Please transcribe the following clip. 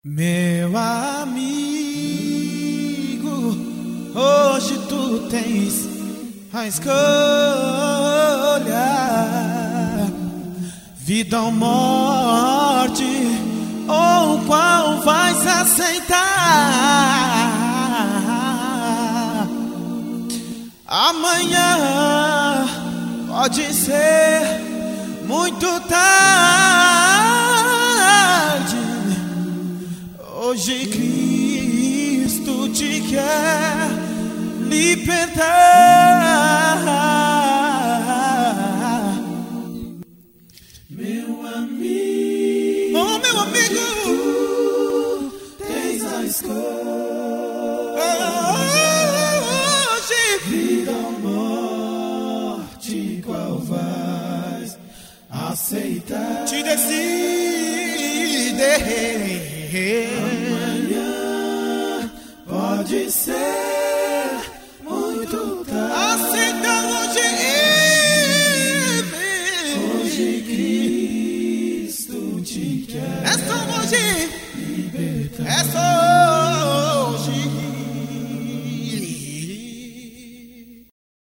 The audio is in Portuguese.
Meu amigo, hoje tu tens a escolha, vida ou morte, ou qual vais aceitar. Amanhã pode ser muito tarde. Hoje Cristo te quer libertar. Meu amigo, oh meu amigo, tu tens a escolha. Hoje vida ou morte, qual vais aceitar? Te decide. Amanhã pode ser muito tarde. Aceita hoje Cristo te quer. É só hoje libertar. É só